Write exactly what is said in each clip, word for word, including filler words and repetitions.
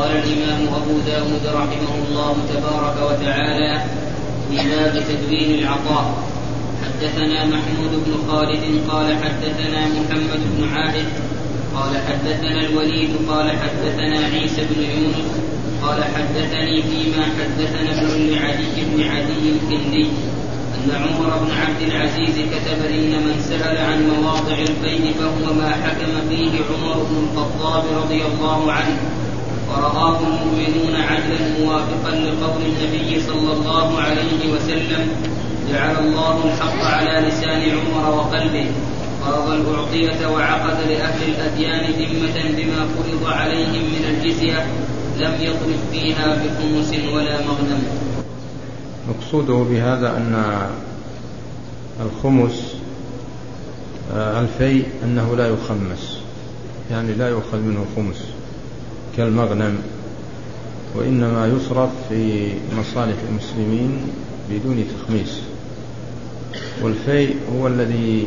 قال الإمام أبو داود رحمه الله تبارك وتعالى في باب تدوين العطاء. حدثنا محمود بن خالد قال حدثنا محمد بن عائد قال حدثنا الوليد قال حدثنا عيسى بن يونس قال حدثني فيما حدثنا ابن لعدي بن عدي الكندي أن عمر بن عبد العزيز كتب إن من سأل عن مواضع الفيء فهو ما حكم فيه عمر بن الخطاب رضي الله عنه، ورآه المؤمنون عدلا موافقا لقول النبي صلى الله عليه وسلم: جعل الله الحق على لسان عمر وقلبه، فرض الأعطية وعقد لأهل الأديان ذمة بما فرض عليهم من الجزية، لم يطرف فيها بخمس ولا مغنم. مقصوده بهذا أن الخمس الفيء أنه لا يخمس، يعني لا يؤخذ منه خمس كالمغنم، وإنما يصرف في مصالح المسلمين بدون تخميس. والفيء هو الذي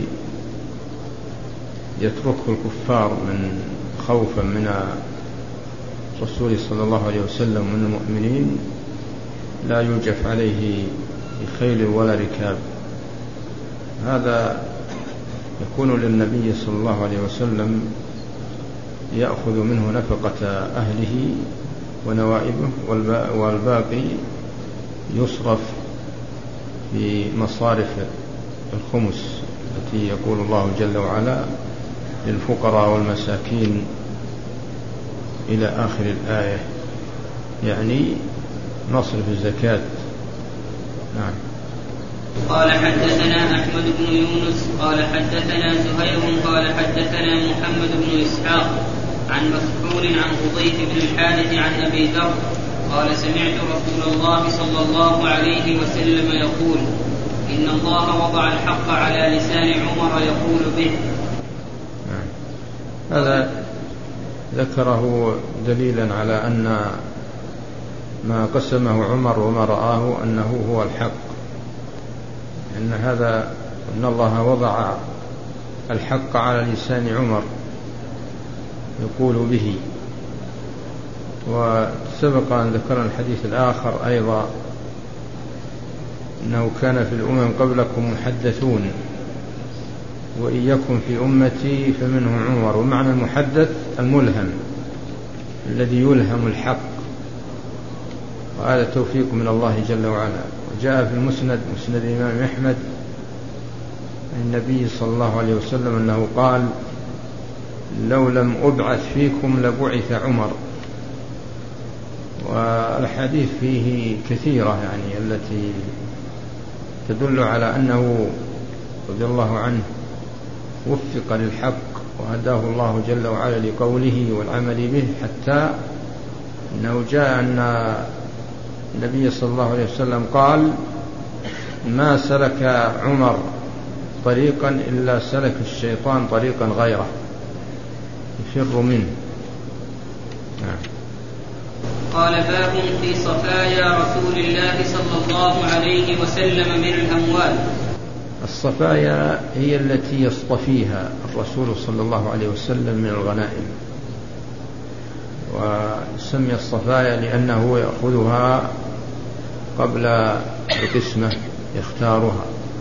يتركه الكفار من خوفا من الرسول صلى الله عليه وسلم ومن المؤمنين، لا يوجف عليه بخيل ولا ركاب. هذا يكون للنبي صلى الله عليه وسلم يأخذ منه نفقة أهله ونوائبه، والباقي يصرف في مصارف الخمس التي يقول الله جل وعلا: للفقراء والمساكين إلى آخر الآية، يعني نصرف الزكاة. نعم. قال حدثنا أحمد بن يونس قال حدثنا زهير قال حدثنا محمد بن إسحاق عن مسحور عن حذيفة بن الحارث عن أبي ذر قال: سمعت رسول الله صلى الله عليه وسلم يقول: إن الله وضع الحق على لسان عمر يقول به. هذا ذكره دليلا على أن ما قسمه عمر وما رآه أنه هو الحق، إن هذا إن الله وضع الحق على لسان عمر يقول به. وسبق أن ذكرنا الحديث الآخر أيضا أنه كان في الأمم قبلكم محدثون وإن يكن في أمتي فمنه عمر. ومعنى المحدث الملهم الذي يلهم الحق، وهذا توفيق من الله جل وعلا. وجاء في المسند مسند الإمام أحمد النبي صلى الله عليه وسلم أنه قال: لو لم أبعث فيكم لبعث عمر. والحديث فيه كثيرة يعني التي تدل على أنه رضي الله عنه وفق للحق وهداه الله جل وعلا لقوله والعمل به، حتى أنه جاء أن النبي صلى الله عليه وسلم قال: ما سلك عمر طريقا إلا سلك الشيطان طريقا غيره يفر منه. نعم. قال: باب في صفايا رسول الله صلى الله عليه وسلم من الأموال. الصفايا هي التي يصطفيها الرسول صلى الله عليه وسلم من الغنائم، وسمي الصفايا لأنه يأخذها قبل القسمة يختارها.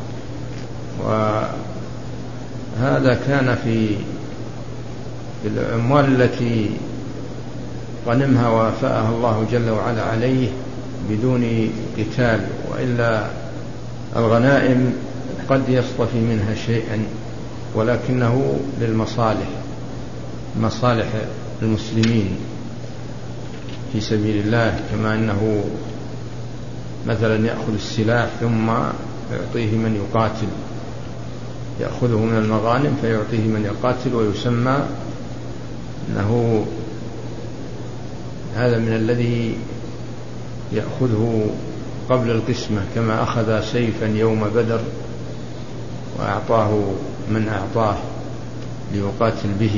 وهذا كان في الأموال التي غنمها وافأها الله جل وعلا عليه بدون قتال، وإلا الغنائم قد يصطفي منها شيئا ولكنه للمصالح، مصالح المسلمين في سبيل الله، كما أنه مثلا يأخذ السلاح ثم يعطيه من يقاتل، يأخذه من المغانم فيعطيه من يقاتل، ويسمى أنه هذا من الذي يأخذه قبل القسمة، كما أخذ سيفا يوم بدر وأعطاه من أعطاه ليقاتل به.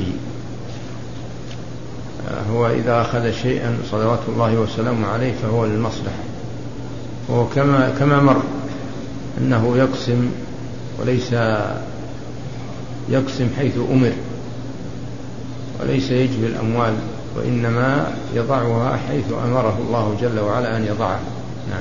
هو إذا أخذ شيئا صلوات الله وسلامه عليه فهو للمصلحة. وهو كما, كما مر أنه يقسم وليس يقسم حيث أمر، وليس يجبي الأموال وإنما يضعها حيث أمره الله جل وعلا أن يضعها. نعم.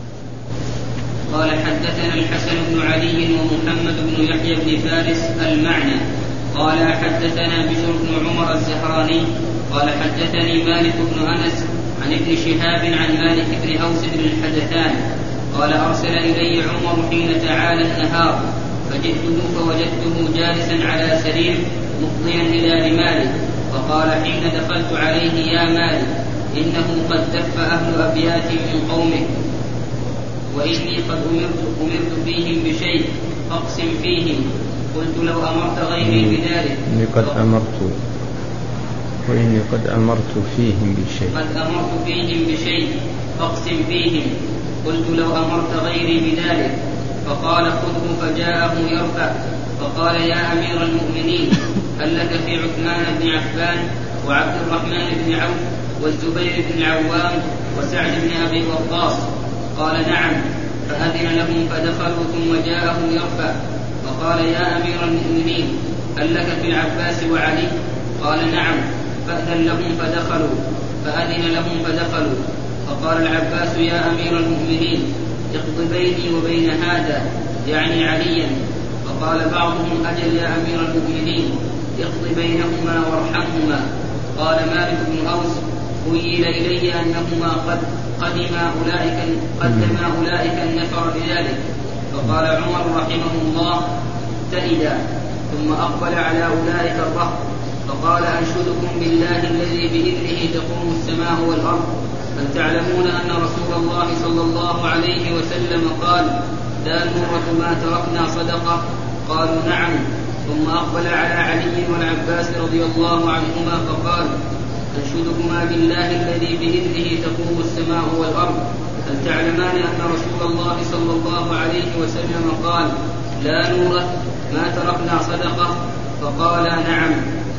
قال حدثنا الحسن بن علي ومحمد بن يحيى بن فارس المعنى قال حدثنا بشر بن عمر الزهراني قال حدثني مالك بن أنس عن ابن شهاب عن مالك بن أوس بن الحدثان قال أرسل إلي عمر حين تعالى النهار فجئته فوجدته جالسا على سرير مفضيا إلى لمالك فقال حين دخلت عليه يا مالك إنه قد دف أهل أبيات من قومك وإني قد أمرت, أمرت فيهم بشيء فاقسم فيهم قلت لو أمرت غيري بذلك إني قد أمرت وإني قد أمرت فيهم بشيء قد أمرت فيهم بشيء فاقسم فيهم قلت لو أمرت غيري بذلك فقال خذه فجاءه يرفع فقال يا أمير المؤمنين هل لك في عثمان بن عفان وعبد الرحمن بن عوف والزبير بن العوام وسعد بن أبي وقاص قال نعم فأذن لهم فدخلوا ثم جاءه يرفع فقال يا أمير المؤمنين هل لك في العباس وعلي قال نعم فأذن لهم فدخلوا فأذن لهم فدخلوا فقال العباس يا أمير المؤمنين اقض بيني وبين هذا يعني عليا فقال بعضهم أجل يا أمير المؤمنين اقض بينهما وارحمهما قال مالك بن أوس خيل إلي أنهما قد قدما أولئك, قدما أولئك النفر بذلك فقال عمر رحمه الله تئدا ثم أقبل على أولئك الرهط فقال أنشدكم بالله الذي بإذنه تقوم السماء والأرض هل تعلمون أن رسول الله صلى الله عليه وسلم قال لا نورث ما تركنا صدقة قالوا نعم ثم أقبل على علي والعباس رضي الله عنهما فقال أنشدكما بالله الذي بإذنه تقوم السماء والأرض هل تعلمان أن رسول الله صلى الله عليه وسلم قال لا نورث ما تركنا صدقة فقالا نعم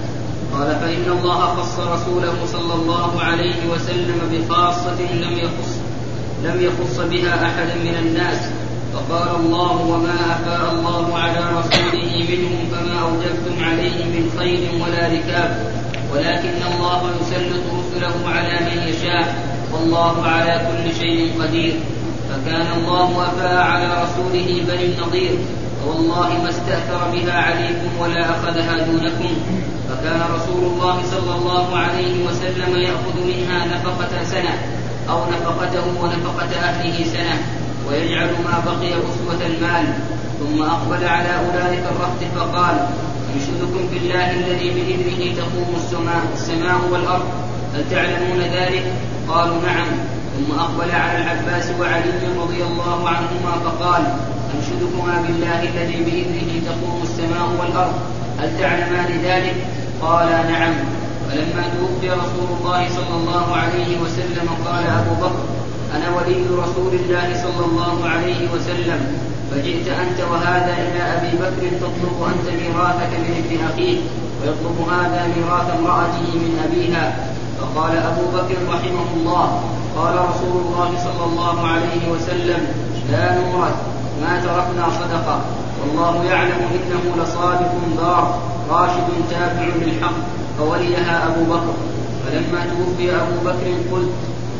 قال فإن الله خص رسوله صلى الله عليه وسلم بخاصة لم يخص, لم يخص بها أحدا من الناس فقال الله وما أفاء الله على رسوله منهم فما أوجبتم عليه من خيل ولا ركاب ولكن الله يسلط رسله على من يشاء والله على كل شيء قدير فكان الله أفاء على رسوله بني النضير والله ما استأثر بها عليكم ولا أخذها دونكم فكان رسول الله صلى الله عليه وسلم يأخذ منها نفقة سنة أو نفقته ونفقة أهله سنة ويجعل ما بقي أسوة المال ثم أقبل على أولئك الرهط فقال أنشدكم بالله الذي بإذنه تقوم السماء, السماء والأرض هل تعلمون ذلك قالوا نعم ثم أقبل على العباس وعلي رضي الله عنهما فقال أنشدكما بالله الذي بإذنه تقوم السماء والأرض هل تعلمان ذلك قالا نعم فلما توفي رسول الله صلى الله عليه وسلم قال أبو بكر أنا ولي رسول الله صلى الله عليه وسلم فجئت أنت وهذا إلى أبي بكر تطلب أنت ميراثك من ابن أخيه ويطلب هذا ميراث امرأته من أبيها فقال أبو بكر رحمه الله قال رسول الله صلى الله عليه وسلم لا نورث ما تركنا صدقة والله يعلم إنه لصادق دار راشد تابع للحق فوليها أبو بكر فلما توفي أبو بكر قلت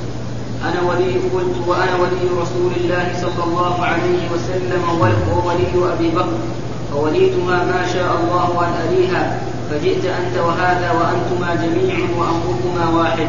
أنا ولي قلت وأنا ولي رسول الله صلى الله عليه وسلم وولي أبي بكر فوليتها ما شاء الله أن أليها فجئت أنت وهذا وأنتما جميع وأمركما واحد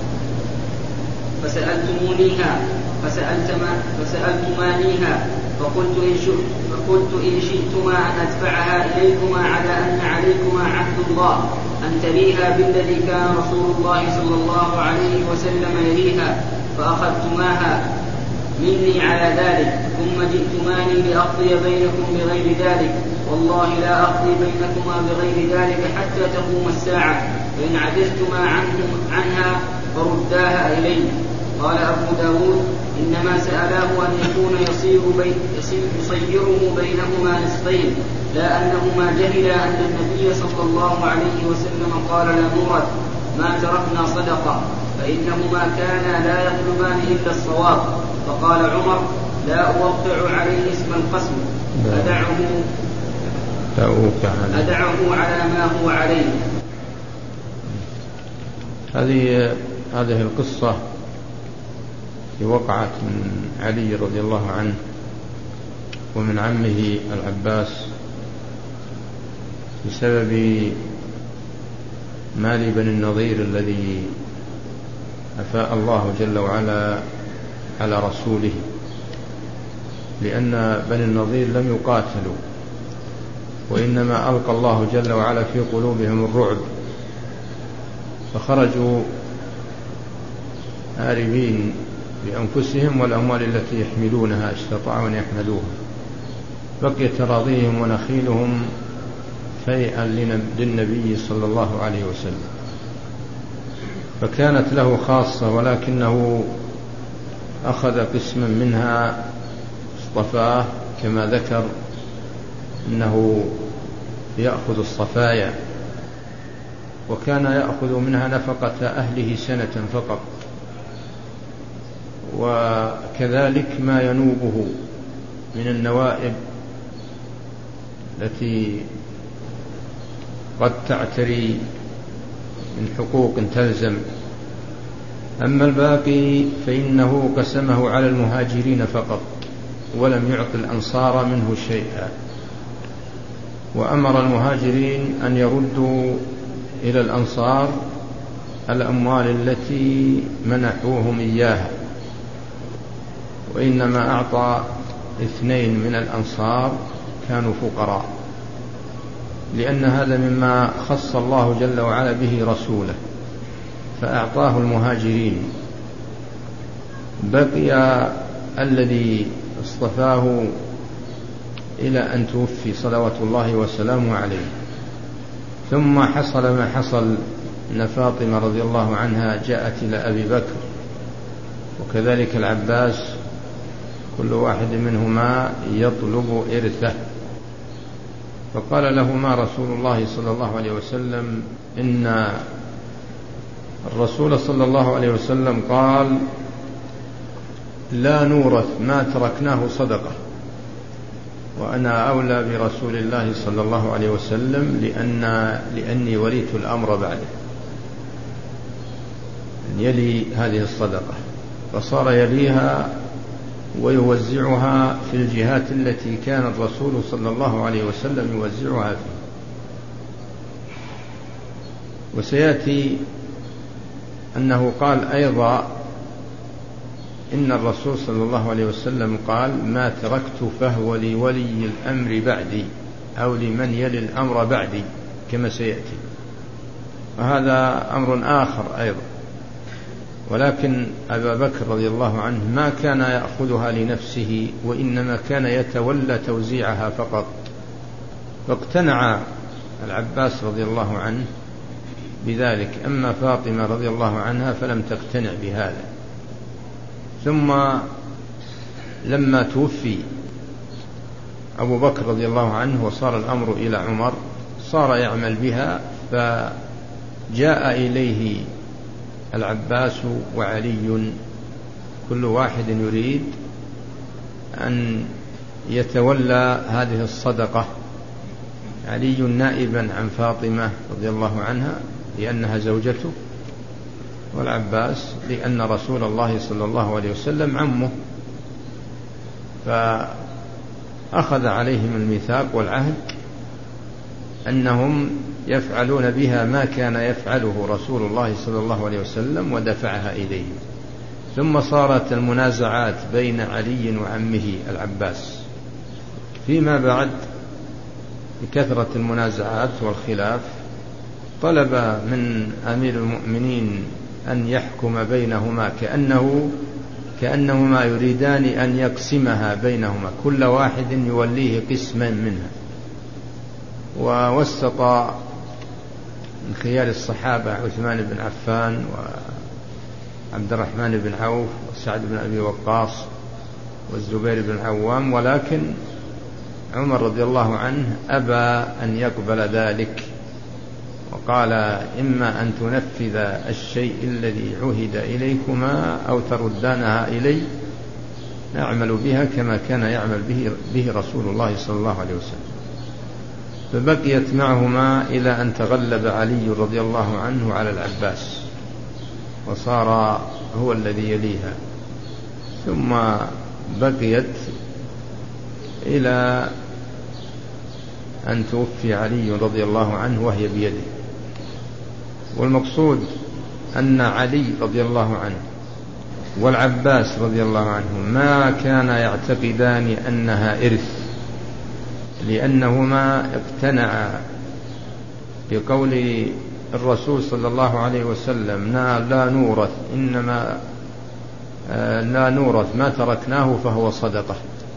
فسألتمونيها فسألتما فسألتمانيها فقلت إن شئت فقلت إن شئتما أن أدفعها إليكما على أن عليكما عهد الله أن تليها بالذي كان رسول الله صلى الله عليه وسلم يليها فأخذتماها مني على ذلك ثم جئتماني لأقضي بينكم بغير ذلك والله لا أقضي بينكما بغير ذلك حتى تقوم الساعة فإن عجزتما عنها فرداها إلي. قال أبو داود إنما سألاه أن يكون يصير بي يصير يصيره بينهما نصفين لا أنهما جهلا أن النبي صلى الله عليه وسلم قال لا نورث ما تركنا صدقة فإنهما كانا لا يطلبان إلا الصواب. فقال عمر لا أوقع عليه اسم القسم أدعه, أدعه على ما هو عليه. هذه هذه القصة في وقعت من علي رضي الله عنه ومن عمه العباس بسبب مال بني النضير الذي أفاء الله جل وعلا على رسوله، لأن بني النضير لم يقاتلوا، وإنما ألقى الله جل وعلا في قلوبهم الرعب، فخرجوا هاربين بأنفسهم والأموال التي يحملونها استطاعوا أن يحملوها، بقيت أراضيهم ونخيلهم فيئا للنبي صلى الله عليه وسلم، فكانت له خاصة، ولكنه أخذ قسما منها اصطفاه كما ذكر أنه يأخذ الصفايا، وكان يأخذ منها نفقة أهله سنة فقط، وكذلك ما ينوبه من النوائب التي قد تعتري من حقوق تلزم. أما الباقي فإنه قسمه على المهاجرين فقط، ولم يعط الأنصار منه شيئا، وأمر المهاجرين أن يردوا إلى الأنصار الأموال التي منحوهم إياها، وإنما أعطى اثنين من الأنصار كانوا فقراء، لأن هذا مما خص الله جل وعلا به رسوله فأعطاه المهاجرين. بقي الذي اصطفاه إلى أن توفي صلوات الله وسلامه عليه. ثم حصل ما حصل أن فاطمة رضي الله عنها جاءت إلى أبي بكر وكذلك العباس، كل واحد منهما يطلب إرثه، فقال لهما رسول الله صلى الله عليه وسلم إن الرسول صلى الله عليه وسلم قال لا نورث ما تركناه صدقة، وأنا أولى برسول الله صلى الله عليه وسلم لأن لأني وليت الأمر بعده، يلي هذه الصدقة، فصار يليها ويوزعها في الجهات التي كان الرسول صلى الله عليه وسلم يوزعها فيه. وسيأتي أنه قال أيضا إن الرسول صلى الله عليه وسلم قال ما تركت فهو لولي الأمر بعدي أو لمن يلي الأمر بعدي كما سيأتي، وهذا أمر آخر أيضا. ولكن أبا بكر رضي الله عنه ما كان يأخذها لنفسه، وإنما كان يتولى توزيعها فقط، فاقتنع العباس رضي الله عنه بذلك. أما فاطمة رضي الله عنها فلم تقتنع بهذا. ثم لما توفي أبو بكر رضي الله عنه وصار الأمر إلى عمر صار يعمل بها، فجاء إليه العباس وعلي كل واحد يريد أن يتولى هذه الصدقة، علي نائبا عن فاطمة رضي الله عنها لأنها زوجته، والعباس لأن رسول الله صلى الله عليه وسلم عمه، فأخذ عليهم الميثاق والعهد أنهم يفعلون بها ما كان يفعله رسول الله صلى الله عليه وسلم ودفعها إليهم. ثم صارت المنازعات بين علي وعمه العباس. فيما بعد بكثرة المنازعات والخلاف طلب من أمير المؤمنين أن يحكم بينهما، كأنه كأنهما يريدان أن يقسمها بينهما، كل واحد يوليه قسما منها. ووسط من خيار الصحابة عثمان بن عفان وعبد الرحمن بن عوف وسعد بن أبي وقاص والزبير بن العوام، ولكن عمر رضي الله عنه أبى أن يقبل ذلك، وقال إما أن تنفذ الشيء الذي عهد إليكما أو تردانها إلي نعمل بها كما كان يعمل به, به رسول الله صلى الله عليه وسلم. فبقيت معهما إلى أن تغلب علي رضي الله عنه على العباس، وصار هو الذي يليها، ثم بقيت إلى أن توفي علي رضي الله عنه وهي بيده. والمقصود أن علي رضي الله عنه والعباس رضي الله عنه ما كان يعتقدان أنها إرث، لأنهما اقتنعا بقول الرسول صلى الله عليه وسلم لا نورث، إنما لا نورث ما تركناه فهو صدقة.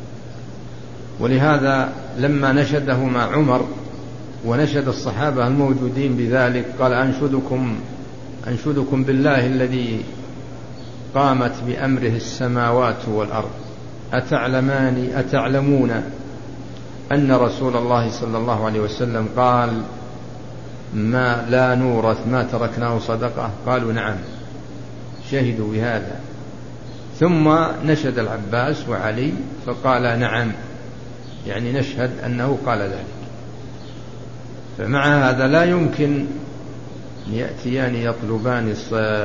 ولهذا لما نشدهما عمر ونشد الصحابة الموجودين بذلك قال أنشدكم, أنشدكم بالله الذي قامت بأمره السماوات والأرض أتعلمان أتعلمون أن رسول الله صلى الله عليه وسلم قال ما لا نورث ما تركناه صدقة؟ قالوا نعم، شهدوا بهذا. ثم نشد العباس وعلي فقال نعم، يعني نشهد أنه قال ذلك. فمع هذا لا يمكن يأتيان يطلبان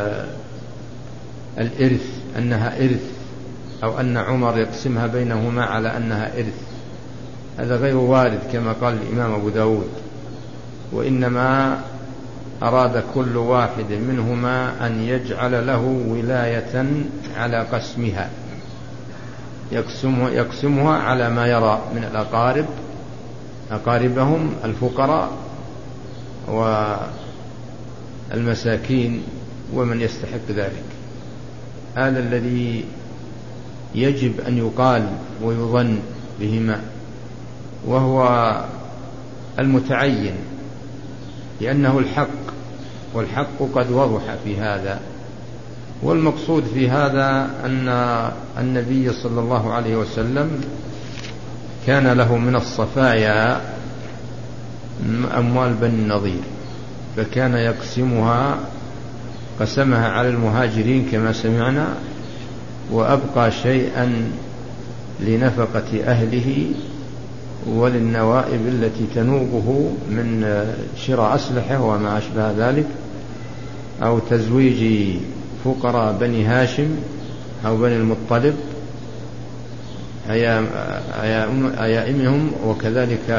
الإرث أنها إرث، أو أن عمر يقسمها بينهما على أنها إرث، هذا غير وارد كما قال الإمام أبو داود. وإنما أراد كل واحد منهما أن يجعل له ولاية على قسمها، يقسمها, يقسمها على ما يرى من الأقارب، أقاربهم الفقراء والمساكين ومن يستحق ذلك. هذا الذي يجب أن يقال ويظن بهما، وهو المتعين، لأنه الحق، والحق قد وضح في هذا. والمقصود في هذا أن النبي صلى الله عليه وسلم كان له من الصفايا أموال بني النضير، فكان يقسمها، قسمها على المهاجرين كما سمعنا، وأبقى شيئا لنفقة أهله وللنوائب التي تنوبه من شراء أسلحة وما أشبه ذلك، أو تزويج فقراء بني هاشم أو بني المطلب أيائمهم، وكذلك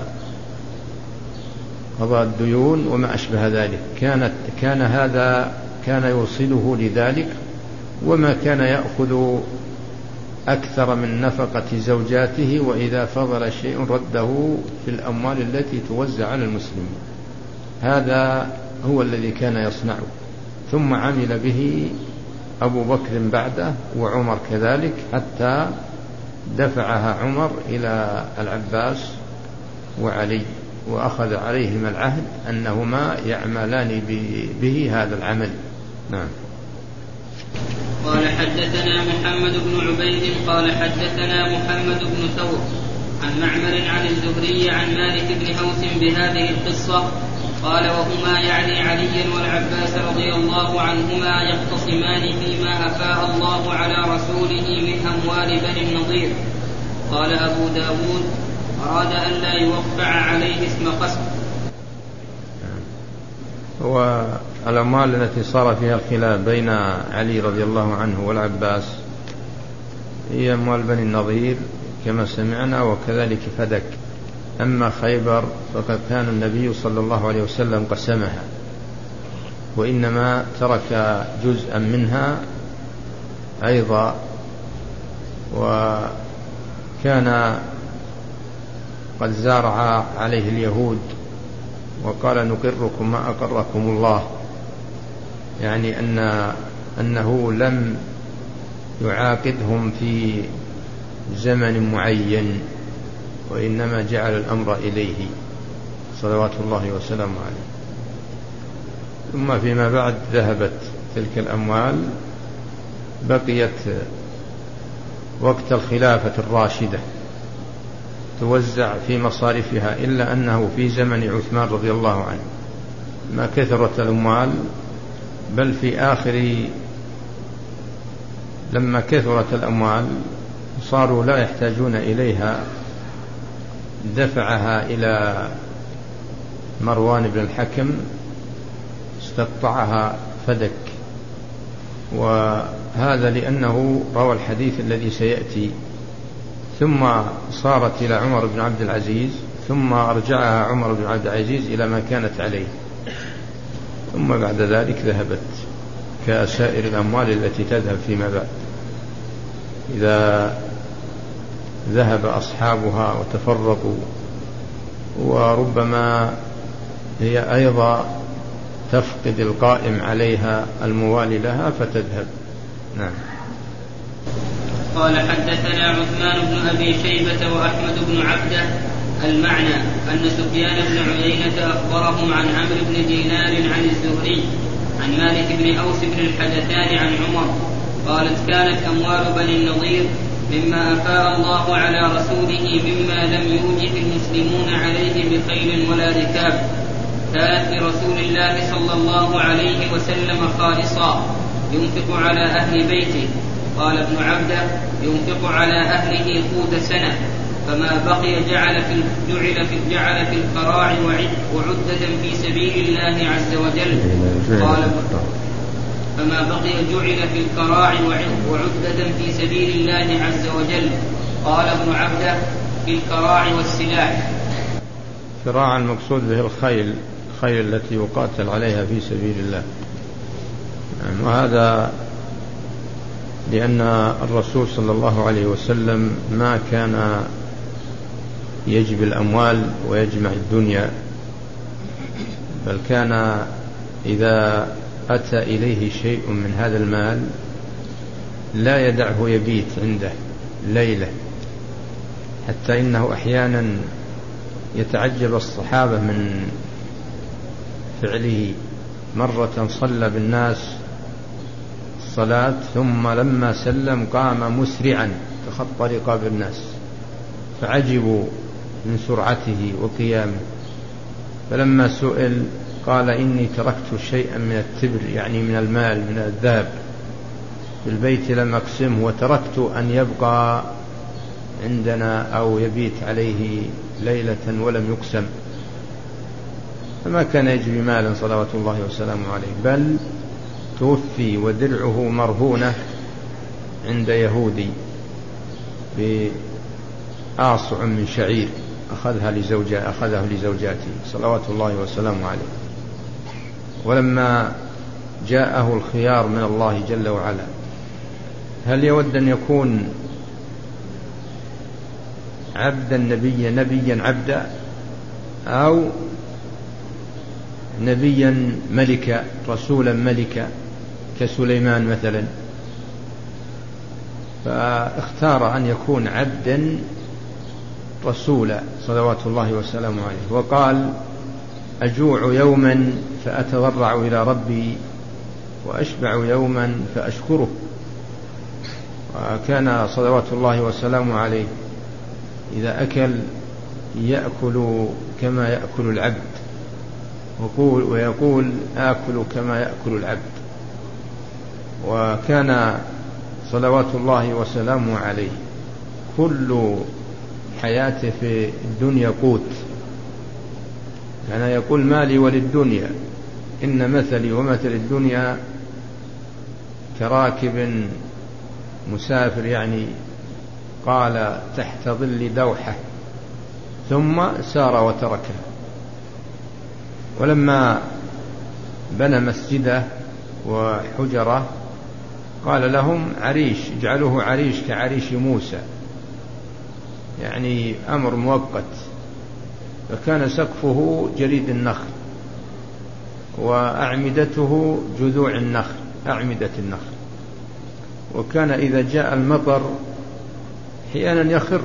قضاء الديون وما أشبه ذلك. كانت كان هذا كان يوصله لذلك، وما كان يأخذ أكثر من نفقة زوجاته، وإذا فضل شيء رده في الأموال التي توزع على المسلمين. هذا هو الذي كان يصنعه، ثم عمل به أبو بكر بعده وعمر كذلك، حتى دفعها عمر إلى العباس وعلي، وأخذ عليهما العهد أنهما يعملان به هذا العمل. نعم. قال حدثنا محمد بن عبيد قال حدثنا محمد بن ثور عن معمر عن الزهري عن مالك بن هوس بهذه القصة. قال وهما يعني علي والعباس رضي الله عنهما يختصمان فيما أفاء الله على رسوله من أموال بني النضير. قال أبو داود أراد أن لا يوقع عليه اسم قسم. والأموال التي صار فيها الخلاف بين علي رضي الله عنه والعباس هي أموال بني النضير كما سمعنا، وكذلك فدك. أما خيبر فقد كان النبي صلى الله عليه وسلم قسمها، وإنما ترك جزءا منها أيضا، وكان قد زارع عليه اليهود وقال نقركم ما أقركم الله، يعني أن أنه لم يعاقدهم في زمن معين، وإنما جعل الأمر إليه صلوات الله وسلامه عليه. ثم فيما بعد ذهبت تلك الأموال، بقيت وقت الخلافة الراشدة توزع في مصارفها، إلا أنه في زمن عثمان رضي الله عنه ما كثرت الأموال، بل في آخر لما كثرت الأموال صاروا لا يحتاجون إليها، دفعها إلى مروان بن الحكم، استقطعها فدك وهذا لأنه روى الحديث الذي سيأتي، ثم صارت إلى عمر بن عبد العزيز، ثم أرجعها عمر بن عبد العزيز إلى ما كانت عليه، ثم بعد ذلك ذهبت كسائر الأموال التي تذهب فيما بعد إذا ذهب أصحابها وتفرقوا، وربما هي أيضا تفقد القائم عليها الموالي لها فتذهب. نعم. قال حدثنا عثمان بن أبي شيبة وأحمد بن عبده المعنى أن سفيان بن عيينة أخبرهم عن عمرو بن دينار عن الزهري عن مالك بن أوس بن الحدثان عن عمر قالت كانت أموال بني النضير مما أفاء الله على رسوله مما لم يوجف المسلمون عليه بخيل ولا ركاب، كانت لرسول الله صلى الله عليه وسلم خالصا ينفق على أهل بيته. قال ابن عبده ينفق على أهله قوت سنة، فما بقي جعل في جعل في جعل في القراع وعدة في سبيل الله عز وجل. قال فما بقي جعل في القراع وعدة في سبيل الله عز وجل. قال ابن عبده في القراع والسلاح. قراع المقصود به الخيل، الخيل التي يقاتل عليها في سبيل الله. وهذا لأن الرسول صلى الله عليه وسلم ما كان يجب الأموال ويجمع الدنيا، بل كان إذا أتى إليه شيء من هذا المال لا يدعه يبيت عنده ليلة، حتى إنه أحيانا يتعجب الصحابة من فعله. مرة صلى بالناس الصلاة ثم لما سلم قام مسرعا تخطى رقاب الناس، فعجبوا من سرعته وقيامه، فلما سئل قال إني تركت شيئا من التبر، يعني من المال من الذهب في البيت لم أقسمه، وتركت أن يبقى عندنا أو يبيت عليه ليلة ولم يقسم. فما كان يجري مالا صلوات الله وسلامه عليه، بل توفي ودرعه مرهونة عند يهودي بآصع من شعير أخذها لزوجة أخذه لزوجاته صلوات الله وسلامه عليه. ولما جاءه الخيار من الله جل وعلا، هل يود أن يكون عبدا نبيا نبيا عبدا، أو نبيا ملكا رسولا ملكا كسليمان مثلا؟ فاختار أن يكون عبدا رسولا صلوات الله وسلامه عليه، وقال أجوع يوما فأتضرع إلى ربي وأشبع يوما فأشكره. وكان صلوات الله وسلامه عليه إذا أكل يأكل كما يأكل العبد، ويقول آكل كما يأكل العبد. وكان صلوات الله وسلامه عليه كل حياته في الدنيا قوت، كان يقول مالي وللدنيا إن مثلي ومثل الدنيا كراكب مسافر، يعني قال تحت ظل دوحة ثم سار وتركه. ولما بنى مسجده وحجره قال لهم عريش، اجعلوه عريش كعريش موسى، يعني أمر مؤقت. فكان سقفه جريد النخل وأعمدته جذوع النخل، أعمدة النخل. وكان إذا جاء المطر أحيانا يخر،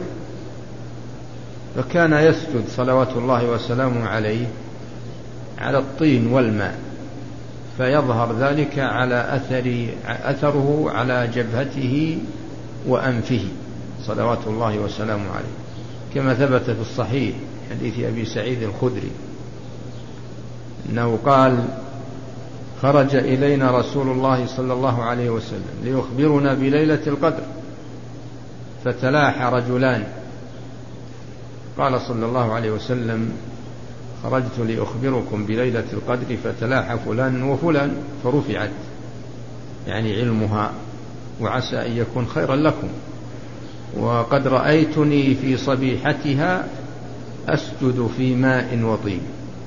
فكان يسجد صلوات الله وسلامه عليه على الطين والماء، فيظهر ذلك على أثر أثره على جبهته وأنفه صلوات الله وسلامه عليه، كما ثبت في الصحيح حديث أبي سعيد الخدري أنه قال خرج إلينا رسول الله صلى الله عليه وسلم ليخبرنا بليلة القدر، فتلاح رجلان، قال صلى الله عليه وسلم خرجت لأخبركم بليلة القدر فتلاح فلان وفلان، فرفعت يعني علمها، وعسى أن يكون خيرا لكم. وقد رأيتني في صبيحتها أسجد في ماء وطين.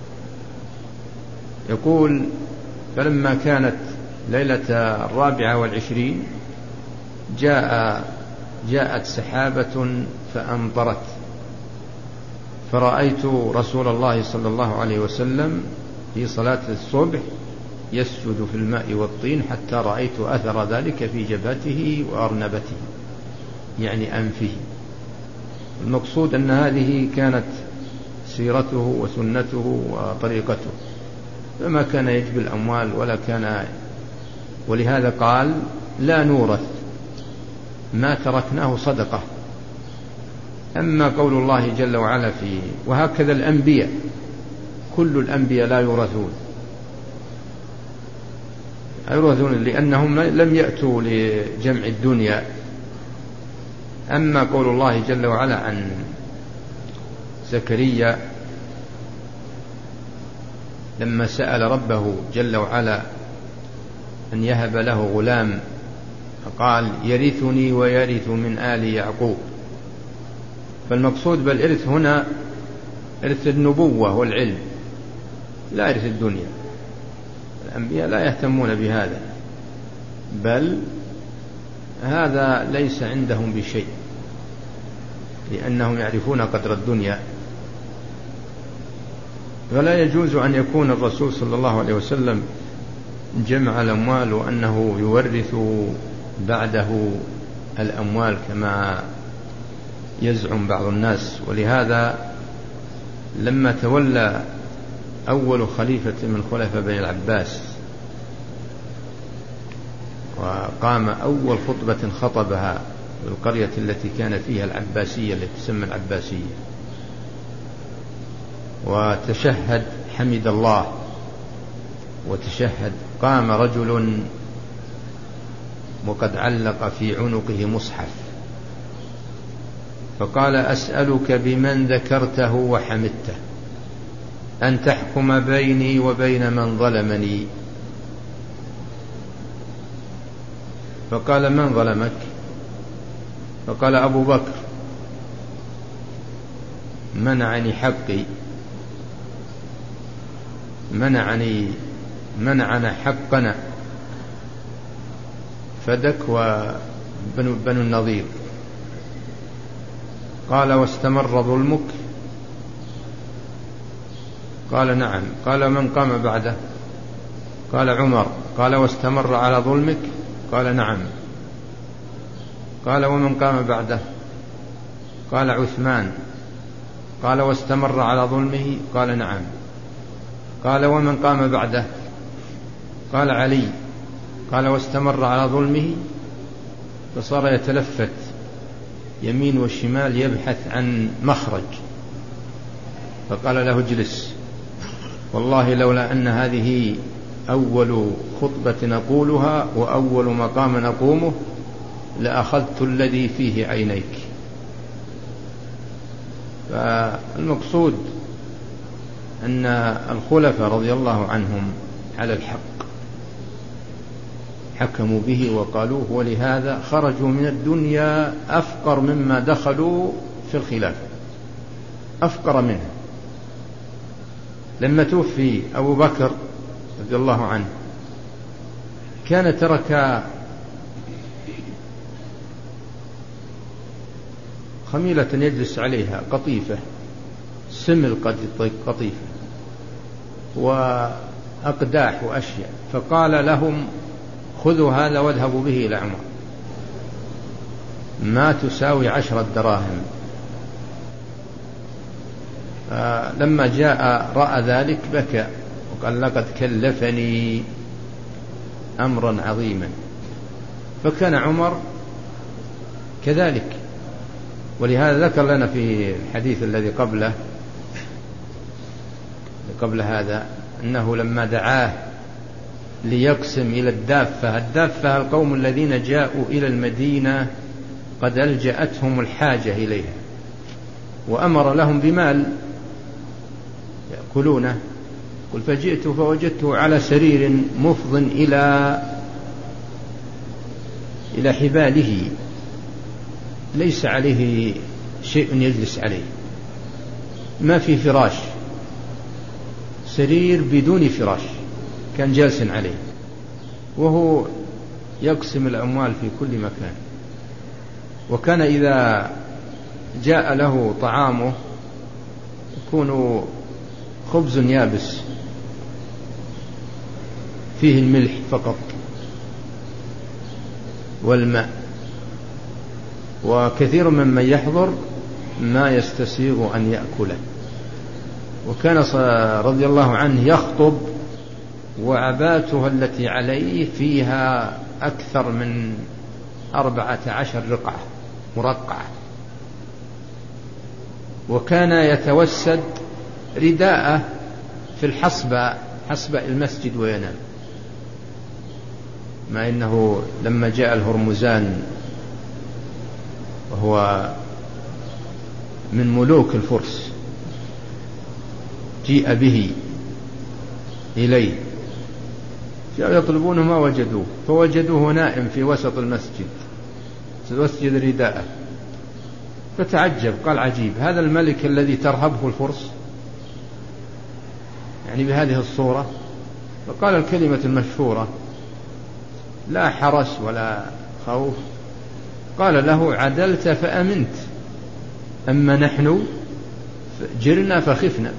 يقول: فلما كانت ليلة الرابعة والعشرين جاء جاءت سحابة فأمطرت، فرأيت رسول الله صلى الله عليه وسلم في صلاة الصبح يسجد في الماء والطين، حتى رأيت أثر ذلك في جبهته وأرنبته، يعني أنفه. المقصود أن هذه كانت سيرته وسنته وطريقته، فما كان يجبي الأموال ولا كان، ولهذا قال: لا نورث ما تركناه صدقة. أما قول الله جل وعلا في وهكذا الأنبياء، كل الأنبياء لا يورثون يورثون لأنهم لم يأتوا لجمع الدنيا. أما قول الله جل وعلا عن زكريا لما سأل ربه جل وعلا أن يهب له غلام، فقال: يرثني ويرث من آل يعقوب. فالمقصود بالإرث هنا إرث النبوة والعلم، لا إرث الدنيا. الأنبياء لا يهتمون بهذا، بل هذا ليس عندهم بشيء، لأنهم يعرفون قدر الدنيا. ولا يجوز أن يكون الرسول صلى الله عليه وسلم جمع الأموال وأنه يورث بعده الأموال كما يزعم بعض الناس. ولهذا لما تولى أول خليفة من خلفاء بني العباس وقام أول خطبة خطبها في القرية التي كان فيها العباسية التي تسمى العباسية، وتشهد حمد الله وتشهد، قام رجل وقد علق في عنقه مصحف فقال: أسألك بمن ذكرته وحمدته أن تحكم بيني وبين من ظلمني. فقال: من ظلمك؟ فقال: أبو بكر منعني حقي، منعني منعنا حقنا، فدك وبنو بنو النضير. قال: واستمر ظلمك؟ قال: نعم. قال: من قام بعده؟ قال: عمر. قال: واستمر على ظلمك؟ قال: نعم. قال: ومن قام بعده؟ قال: عثمان. قال: واستمر على ظلمه؟ قال: نعم. قال: ومن قام بعده؟ قال: علي. قال: واستمر على ظلمه؟ فصار يتلفت يمين وشمال يبحث عن مخرج، فقال له: اجلس، والله لولا أن هذه أول خطبة نقولها وأول مقام نقومه لأخذت الذي فيه عينيك. فالمقصود أن الخلفاء رضي الله عنهم على الحق حكموا به وقالوه، ولهذا خرجوا من الدنيا أفقر مما دخلوا في الخلافة، أفقر منه. لما توفي أبو بكر رضي الله عنه كان ترك خميلة يجلس عليها، قطيفة، سمل قطيفة، وأقداح وأشياء، فقال لهم: خذوا هذا واذهبوا به إلى عمر، ما تساوي عشرة دراهم. لما جاء رأى ذلك بكى وقال: لقد كلفني أمرا عظيما. فكان عمر كذلك. ولهذا ذكر لنا في الحديث الذي قبله قبل هذا أنه لما دعاه ليقسم إلى الدافة، الدافة القوم الذين جاءوا إلى المدينة قد ألجأتهم الحاجة إليها، وأمر لهم بمال يأكلونه. قل: فجئت فوجدته على سرير مفض إلى إلى حباله، ليس عليه شيء يجلس عليه، ما في فراش، سرير بدون فراش كان جالس عليه، وهو يقسم الأموال في كل مكان. وكان إذا جاء له طعامه يكون خبز يابس فيه الملح فقط والماء، وكثير ممن يحضر ما يستسيغ أن يأكله. وكان رضي الله عنه يخطب وعباته التي عليه فيها أكثر من أربعة عشر رقعة مرقعة، وكان يتوسد رداءه في الحصبة، حصبة المسجد، وينام. مع أنه لما جاء الهرمزان وهو من ملوك الفرس جيء به إليه، جاءوا يطلبونه ما وجدوه، فوجدوه نائم في وسط المسجد وسجد رداءه، فتعجب، قال عجيب، هذا الملك الذي ترهبه الفرس يعني بهذه الصورة؟ فقال الكلمة المشهورة: لا حرس ولا خوف. قال له: عدلت فأمنت، أما نحن جرنا فخفنا.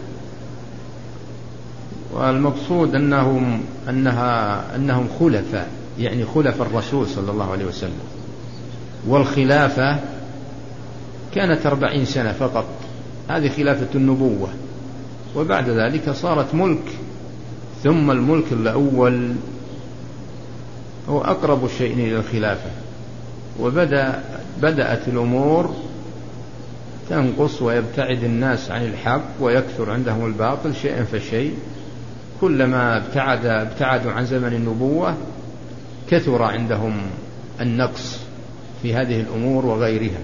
والمقصود أنهم أنها أنهم خلفاء، يعني خلف الرسول صلى الله عليه وسلم، والخلافة كانت أربعين سنة فقط، هذه خلافة النبوة، وبعد ذلك صارت ملك. ثم الملك الأول هو أقرب شيء إلى الخلافة، وبدأ بدأت الأمور تنقص ويبتعد الناس عن الحق ويكثر عندهم الباطل شيئا فشيء. كلما ابتعد ابتعدوا عن زمن النبوة كثر عندهم النقص في هذه الأمور وغيرها.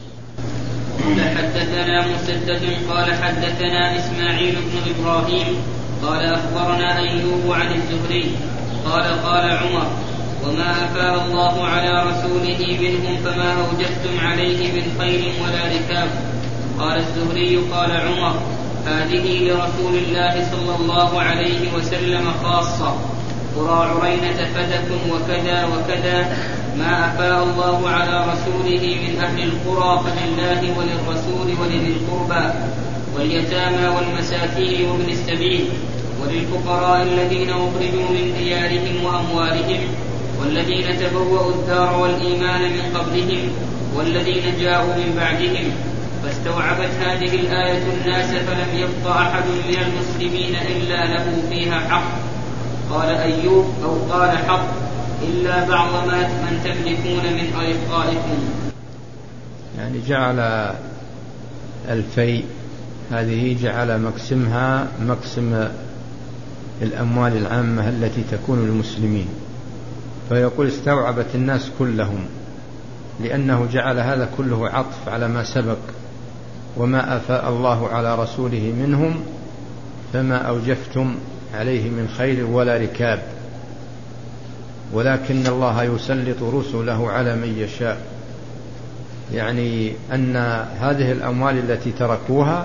حدثنا مسدد قال حدثنا إسماعيل بن إبراهيم قال أخبرنا أيوب عن الزهري قال قال عمر: وما أفاء الله على رسوله منهم فما أوجفتم عليه من خيل ولا ركاب. قال الزهري قال عمر: هذه لرسول الله صلى الله عليه وسلم خاصة، قرى عرينة فدك وكذا وكذا، ما أفاء الله على رسوله من أهل القرى فلله وللرسول ولذي القربى واليتامى والمساكين وابن السبيل وللفقراء الذين أخرجوا من ديارهم وأموالهم والذين تبوأوا الدار والإيمان من قبلهم والذين جاءوا من بعدهم. فاستوعبت هذه الآية الناس فلم يبق أحد من المسلمين إلا له فيها حق. قال أيوب أو قال حق إلا بعض ما من تملكون من أرقائكم. يعني جعل الفيء هذه جعل مقسمها مقسم الأموال العامة التي تكون للمسلمين، فيقول استوعبت الناس كلهم، لأنه جعل هذا كله عطف على ما سبق: وما أفاء الله على رسوله منهم فما أوجفتم عليه من خيل ولا ركاب، ولكن الله يسلط رسله على من يشاء. يعني أن هذه الأموال التي تركوها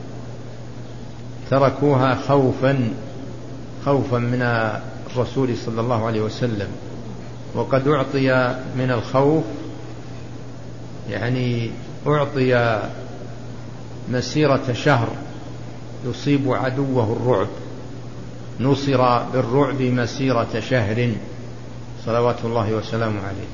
تركوها خوفا خوفا من الرسول صلى الله عليه وسلم، وقد أعطي من الخوف، يعني أعطي مسيرة شهر يصيب عدوه الرعب، نصر بالرعب مسيرة شهر صلوات الله وسلامه عليه.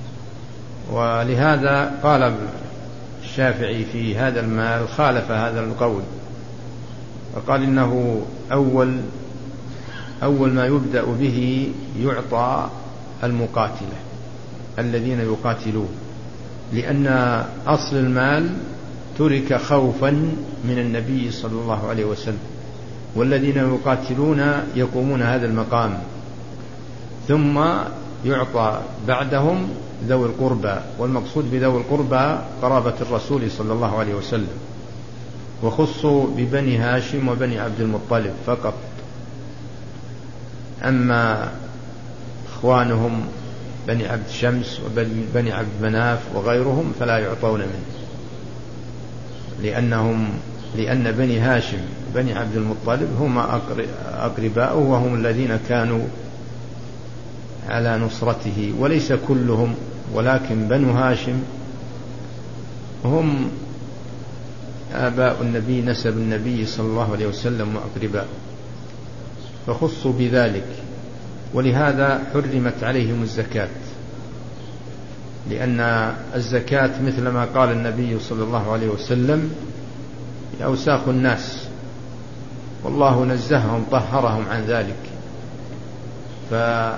ولهذا قال الشافعي في هذا المال خالف هذا القول، وقال إنه أول أول ما يبدأ به يعطى المقاتلة الذين يقاتلون، لأن أصل المال ترك خوفا من النبي صلى الله عليه وسلم، والذين يقاتلون يقومون هذا المقام، ثم يعطى بعدهم ذوي القربى، والمقصود بذوي القربى قرابة الرسول صلى الله عليه وسلم، وخصوا ببني هاشم وبني عبد المطلب فقط. أما إخوانهم بني عبد شمس وبني عبد مناف وغيرهم فلا يعطون منه، لأنهم لأن بني هاشم بني عبد المطلب هم أقرباؤه وهم الذين كانوا على نصرته، وليس كلهم، ولكن بنو هاشم هم آباء النبي، نسب النبي صلى الله عليه وسلم وأقرباؤه، فخصوا بذلك، ولهذا حرمت عليهم الزكاة، لأن الزكاة مثل ما قال النبي صلى الله عليه وسلم أوساخ الناس، والله نزههم طهرهم عن ذلك. فكان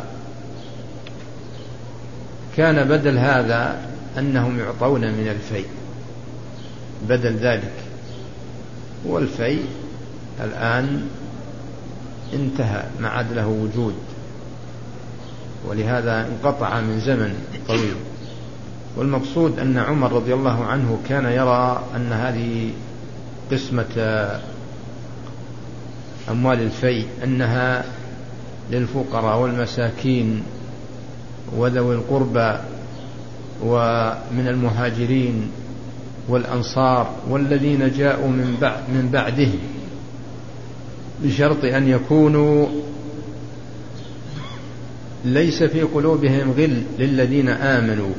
بدل هذا أنهم يعطون من الفيء بدل ذلك، والفيء الآن انتهى ما عاد له وجود، ولهذا انقطع من زمن طويل. والمقصود أن عمر رضي الله عنه كان يرى أن هذه قسمة أموال الفيء أنها للفقراء والمساكين وذوي القربى ومن المهاجرين والأنصار والذين جاءوا من بعد من بعده، بشرط أن يكونوا ليس في قلوبهم غل للذين آمنوا،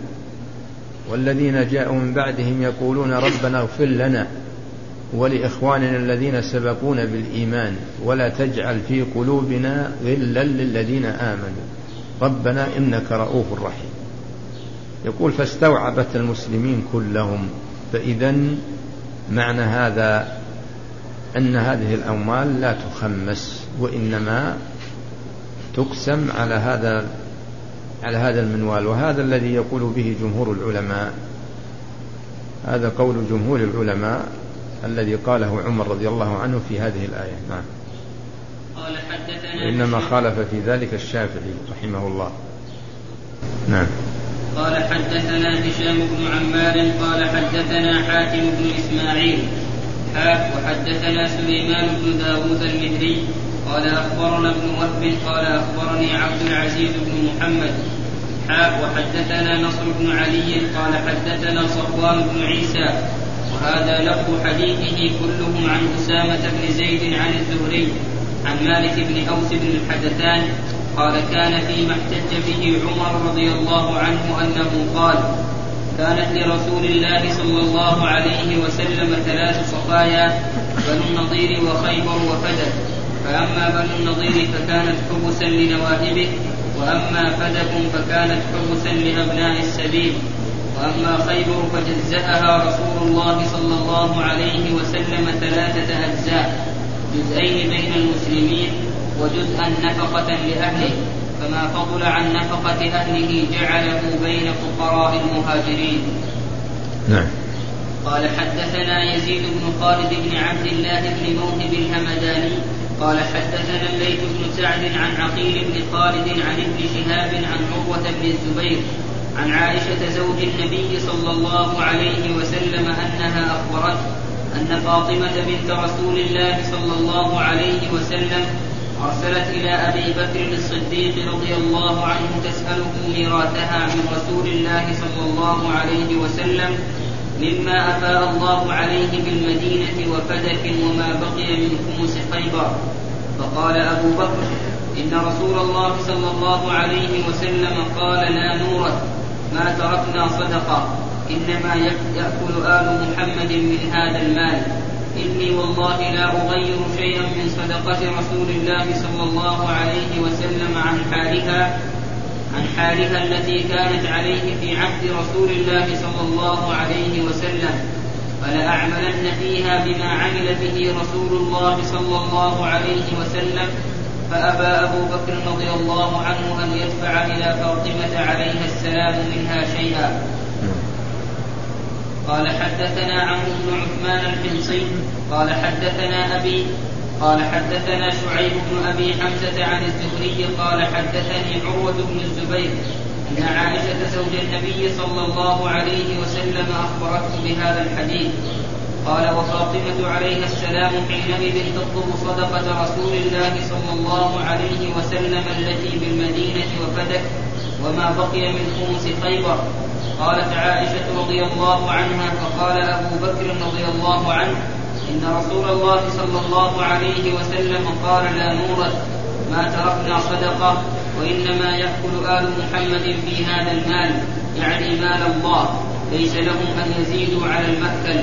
والذين جاءوا من بعدهم يقولون ربنا اغفر لنا ولإخواننا الذين سبقونا بالإيمان ولا تجعل في قلوبنا غلا للذين آمنوا ربنا إنك رؤوف رحيم. يقول فاستوعبت المسلمين كلهم. فإذن معنى هذا أن هذه الأموال لا تخمس، وإنما تقسم على هذا على هذا المنوال، وهذا الذي يقول به جمهور العلماء، هذا قول جمهور العلماء الذي قاله عمر رضي الله عنه في هذه الآية. نعم. قال حدثنا وإنما خالف في ذلك الشافعي رحمه الله. نعم. قال حدثنا هشام بن عمار قال حدثنا حاتم بن إسماعيل حاء وحدثنا سليمان بن داود المهري قال أخبرنا ابن وهب قال أخبرني عبد العزيز بن محمد حاء وحدثنا نصر بن علي قال حدثنا صفوان بن عيسى وهذا لفظ حديثه كلهم عن أسامة بن زيد عن الزهري عن مالك بن أوس بن الحدثان قال كان فيما احتج به عمر رضي الله عنه أنه قال كانت لرسول الله صلى الله عليه وسلم ثلاث صفايا بنو النضير وخيبر وفدك، فأما بنو النضير فكانت حبسا لنواهبه، وأما فدك فكانت حبسا لأبناء السبيل، وأما خيبر فجزأها رسول الله صلى الله عليه وسلم ثلاثة أجزاء، جزءين بين المسلمين وجزءا نفقة لأهله، فما فضل عن نفقة أهله جعله بين فقراء المهاجرين. نعم. قال حدثنا يزيد بن خالد بن عبد الله بن موهب الهمداني قال حدثنا الليث بن سعد عن عقيل بن خالد عن ابن شهاب عن عروة بن الزبير عن عائشة زوج النبي صلى الله عليه وسلم أنها أخبرته أن فاطمة بنت رسول الله صلى الله عليه وسلم أرسلت إلى أبي بكر الصديق رضي الله عنه تسأله ميراثها من رسول الله صلى الله عليه وسلم مما أفاء الله عليه بالمدينة وفدك وما بقي من خمس خيبر. فقال أبو بكر إن رسول الله صلى الله عليه وسلم قال لا نورث ما تركنا صدقة، إنما يأكل آل محمد من هذا المال، إني والله لا أغير شيئا من صدقة رسول الله صلى الله عليه وسلم عن حالها عن حالها التي كانت عليه في عهد رسول الله صلى الله عليه وسلم، فلأعملن فيها بما عمل به رسول الله صلى الله عليه وسلم. فأبى أبو بكر رضي الله عنه أن يدفع إلى فاطمة عليها السلام منها شيئا. قال حدثنا عمرو بن عثمان الحمصي قال حدثنا أبي قال حدثنا شعيب بن أبي حمزة عن الزهري قال حدثني عروة بن الزبير أن عائشة زوج النبي صلى الله عليه وسلم أخبرته بهذا الحديث. قال وفاطمة عليها السلام حينئذ تطلب صدقة رسول الله صلى الله عليه وسلم التي بالمدينة وفدك، وما بقي من خمس خيبر. قالت عائشة رضي الله عنها فقال أبو بكر رضي الله عنه إن رسول الله صلى الله عليه وسلم قال لا نورث ما تركنا صدقة وإنما يأكل آل محمد في هذا المال يعني مال الله ليس لهم أن يزيدوا على المأكل.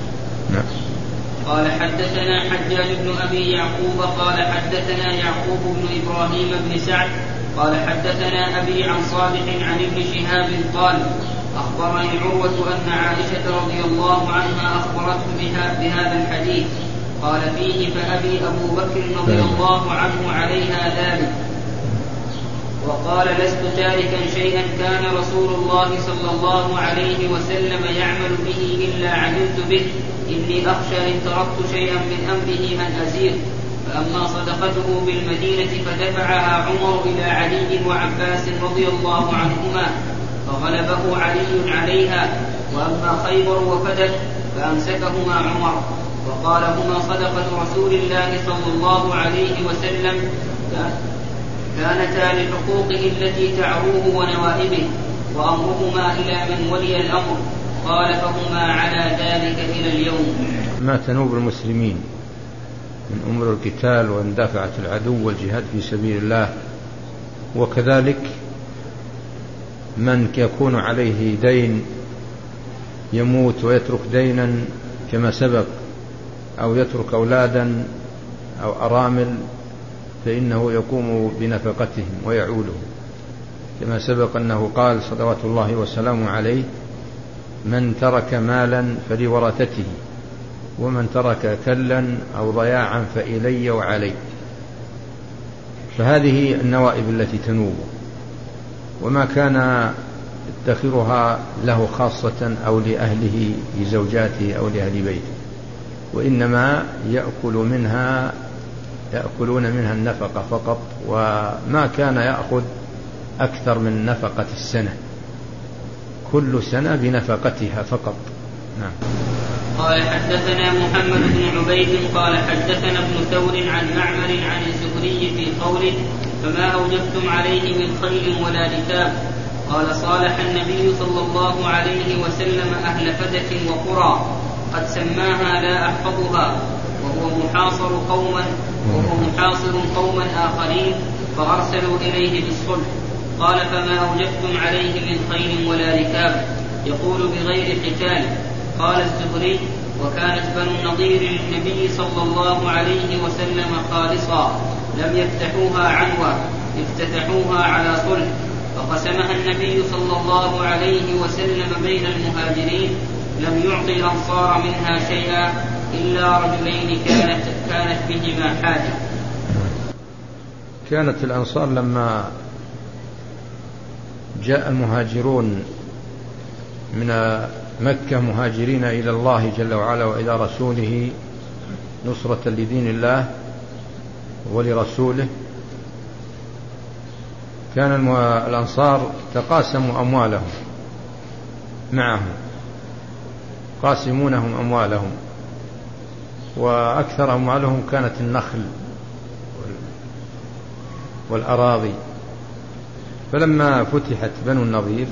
قال حدثنا حجاج بن أبي يعقوب قال حدثنا يعقوب بن إبراهيم بن سعد قال حدثنا أبي عن صالح عن ابن شهاب قال أخبرني عروة أن عائشة رضي الله عنها أخبرته بها بهذا الحديث. قال فيه فأبي أبو بكر رضي الله عنه عليها ذلك وقال لست تاركا شيئا كان رسول الله صلى الله عليه وسلم يعمل به إلا عملت به إني أخشى إن تركت شيئا من أمره أن أزيد. فأما صدقته بالمدينة فدفعها عمر إلى علي وعباس رضي الله عنهما فغلبه علي عليها. وأما خيبر وفدك فأمسكهما عمر وقال هما صدقة رسول الله صلى الله عليه وسلم كانتا لحقوقه التي تعروه ونوائبه وأمرهما إلى من ولي الأمر. قال فهما على ذلك إلى اليوم. ما تنوب المسلمين من أمر القتال واندفعة العدو والجهاد في سبيل الله، وكذلك من يكون عليه دين يموت ويترك دينا كما سبق أو يترك أولادا أو أرامل فإنه يقوم بنفقتهم ويعولهم كما سبق أنه قال صلوات الله وسلامه عليه من ترك مالا فلورثته ومن ترك كلا أو ضياعا فإلي وعلي. فهذه النوائب التي تنوب، وما كان ادخرها له خاصة أو لأهله لزوجاته أو لأهل بيته، وإنما يأكل منها يأكلون منها النفقة فقط، وما كان يأخذ أكثر من نفقة السنة، كل سنة بنفقتها فقط. نعم. قال حدثنا محمد بن عبيد قال حدثنا ابن ثور عن معمر عن الزهري في قوله فما أوجبتم عليه من خيل ولا ركاب. قال صالح النبي صلى الله عليه وسلم أهل فدك وقرى قد سماها لا أحفظها وهو محاصر قوما وهو محاصر قوما آخرين فأرسلوا إليه بالصلح. قال فما أوجبتم عليه من خيل ولا ركاب يقول بغير قتال. قال الزهري وكانت بنو النضير للنبي صلى الله عليه وسلم خالصا لم يفتحوها عنوة افتتحوها على صلح فقسمها النبي صلى الله عليه وسلم بين المهاجرين لم يعطي الأنصار منها شيئا إلا رجلين كانت, كانت بهما حاجة. كانت الأنصار لما جاء المهاجرون من مكة مهاجرين إلى الله جل وعلا وإلى رسوله نصرة لدين الله ولرسوله، كان الأنصار تقاسموا أموالهم معهم، قاسمونهم أموالهم، وأكثر أموالهم كانت النخل والأراضي. فلما فتحت بنو النضير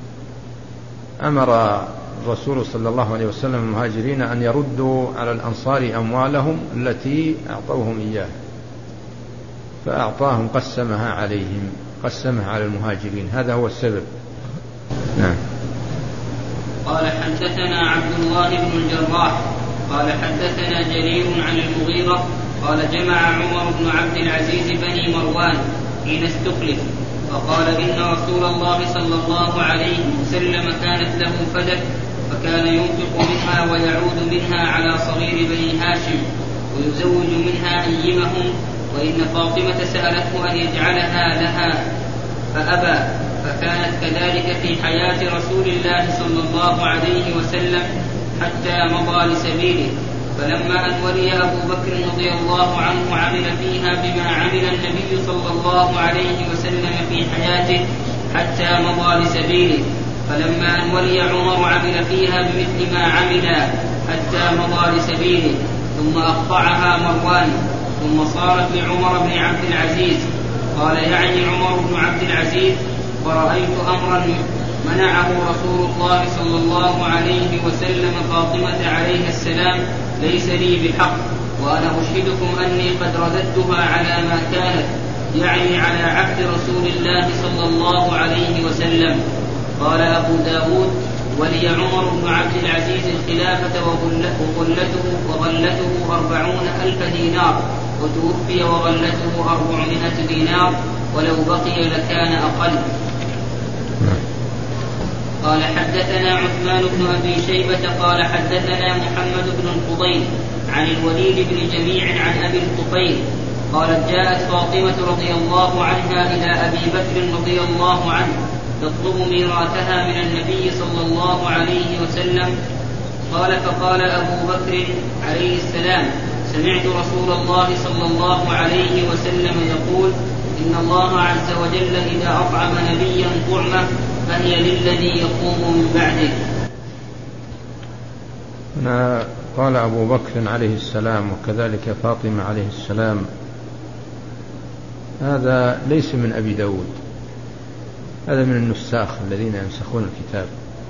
أمر الرسول صلى الله عليه وسلم المهاجرين أن يردوا على الأنصار أموالهم التي أعطوهم إياها، فأعطاهم قسمها عليهم، قسمها على المهاجرين، هذا هو السبب. نعم. قال حدثنا عبد الله بن الجراح قال حدثنا جرير عن المغيرة قال جمع عمر بن عبد العزيز بني مروان حين استخلف فقال إن رسول الله صلى الله عليه وسلم كانت له فدك فكان ينفق منها ويعود منها على صغير بني هاشم ويزوج منها أيمهم، وإن فاطمة سألته أن يجعلها لها فأبى، فكانت كذلك في حياة رسول الله صلى الله عليه وسلم حتى مضى لسبيله. فلما أن ولي أبو بكر رضي الله عنه عمل فيها بما عمل النبي صلى الله عليه وسلم في حياته حتى مضى لسبيله. فلما أن ولي عمر عمل فيها بمثل ما عمل حتى مضى لسبيله، ثم أقطعها مروان، ثم صارت لعمر بن عبد العزيز. قال يعني عمر بن عبد العزيز ورأيت أمرا منعه رسول الله صلى الله عليه وسلم فاطمة عليه السلام ليس لي بحق، وأنا أشهدكم أني قد رددتها على ما كانت، يعني على عهد رسول الله صلى الله عليه وسلم. قال أبو داود: ولي عمر بن عبد العزيز الخلافة وغلته, وغلته أربعون ألف دينار، وتوفي وغلته أربعمائة دينار، ولو بقي لكان أقل. قال حدثنا عثمان بن أبي شيبة قال حدثنا محمد بن الفضيل عن الوليد بن جميع عن أبي الطفيل قالت: جاءت فاطمة رضي الله عنها إلى أبي بكر رضي الله عنه تطلب ميراثها من النبي صلى الله عليه وسلم. قال: فقال أبو بكر عليه السلام: سمعت رسول الله صلى الله عليه وسلم يقول: إن الله عز وجل إذا أطعم نبيا طعمه فهي للذي يقوم من بعده. هنا قال أبو بكر عليه السلام وكذلك فاطمة عليه السلام، هذا ليس من أبي داود، هذا من النساخ الذين ينسخون الكتاب،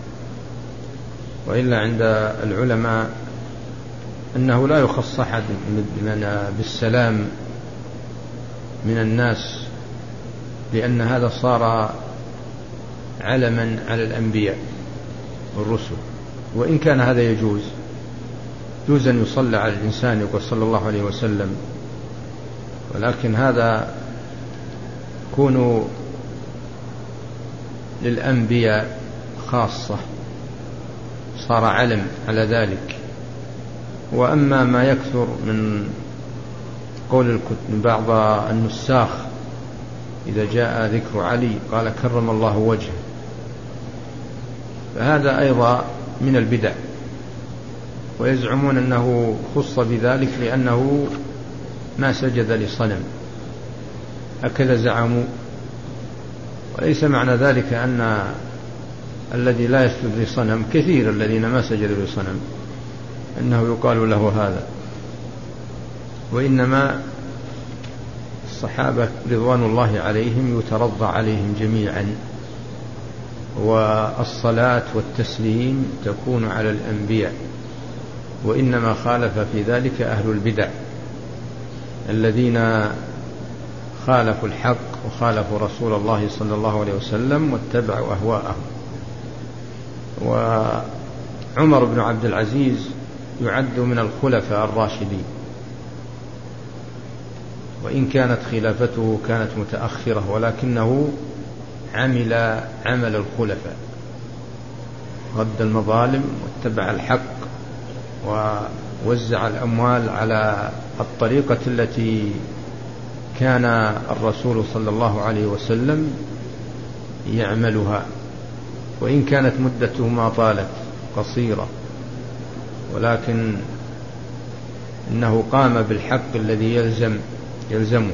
وإلا عند العلماء أنه لا يخص أحد بالسلام من الناس، لأن هذا صار علما على الأنبياء والرسل، وإن كان هذا يجوز يجوز أن يصلى على الإنسان يقول صلى الله عليه وسلم، ولكن هذا كون للأنبياء خاصة صار علم على ذلك. وأما ما يكثر من قول بعض النساخ إذا جاء ذكر علي قال كرم الله وجهه، فهذا أيضا من البدع، ويزعمون أنه خص بذلك لأنه ما سجد لصنم، هكذا زعموا. وليس معنى ذلك أن الذي لا يسجد لصنم كثير، الذين ما سجدوا لصنم، أنه يقال له هذا، وإنما الصحابة رضوان الله عليهم يترضى عليهم جميعا، والصلاة والتسليم تكون على الأنبياء، وإنما خالف في ذلك أهل البدع الذين خالفوا الحق وخالفوا رسول الله صلى الله عليه وسلم واتبعوا أهواءهم. وعمر بن عبد العزيز يعد من الخلفاء الراشدين، وإن كانت خلافته كانت متأخرة، ولكنه عمل عمل الخلفاء، رد المظالم واتبع الحق ووزع الأموال على الطريقة التي كان الرسول صلى الله عليه وسلم يعملها، وإن كانت مدته ما طالت قصيرة، ولكن إنه قام بالحق الذي يلزم يلزمه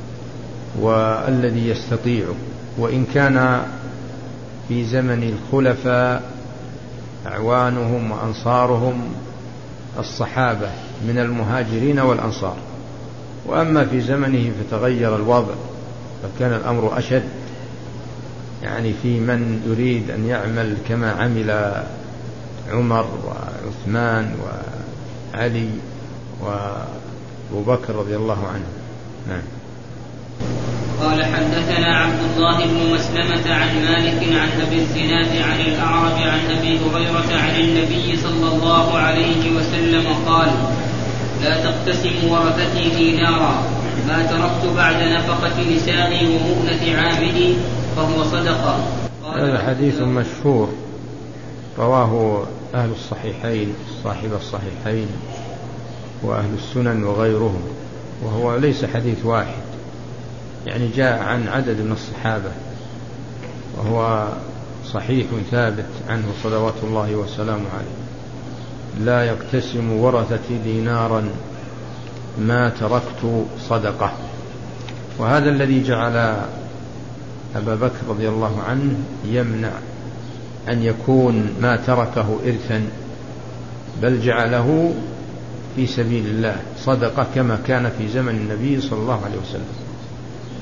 والذي يستطيعه. وإن كان في زمن الخلفاء أعوانهم وأنصارهم الصحابة من المهاجرين والأنصار، وأما في زمنه فتغير الوضع، فكان الأمر أشد، يعني في من يريد أن يعمل كما عمل عمر وعثمان وعلي وأبو بكر رضي الله عنه. نعم. قال حدثنا عبد الله بن مسلمة عن مالك عن أبي الزناد عن الأعرج عن أبي هريرة عن النبي صلى الله عليه وسلم قال: لا تقتسم ورثتي دينارا، ما تركت بعد نفقة نسائي ومؤنة عاملي فهو صدقة. هذا حديث مشهور رواه أهل الصحيحين، صاحب الصحيحين وأهل السنن وغيرهم، وهو ليس حديث واحد، يعني جاء عن عدد من الصحابة، وهو صحيح ثابت عنه صلوات الله وسلامه عليه: لا يقتسم ورثتي دينارا ما تركت صدقة. وهذا الذي جعل أبا بكر رضي الله عنه يمنع أن يكون ما تركه إرثا، بل جعله في سبيل الله صدقة كما كان في زمن النبي صلى الله عليه وسلم.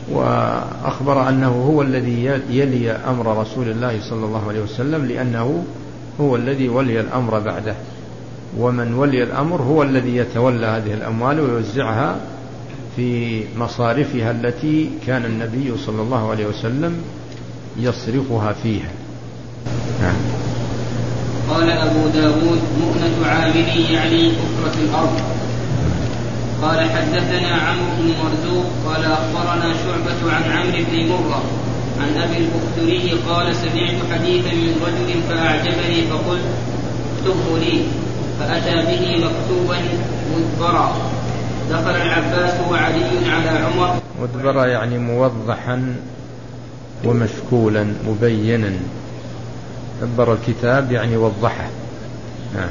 وأخبر أنه هو الذي يلي أمر رسول الله صلى الله عليه وسلم، لأنه هو الذي ولي الأمر بعده، ومن ولي الأمر هو الذي يتولى هذه الأموال ويوزعها في مصارفها التي كان النبي صلى الله عليه وسلم يصرفها فيها. نعم. قال أبو داود مؤنة عاملي يعني كفرة الأرض. قال حدثنا عمرو بن مرزوق قال أخبرنا شعبة عن عمرو بن مرة عن أبي البختري قال سمعت حديثا من رجل فأعجبني فقلت اكتبه لي، فأتى به مكتوبا مدبرا. دخل العباس وعلي على عمر. مدبرا يعني موضحا ومشكولا مبينا، دبر الكتاب يعني وضحه. نعم.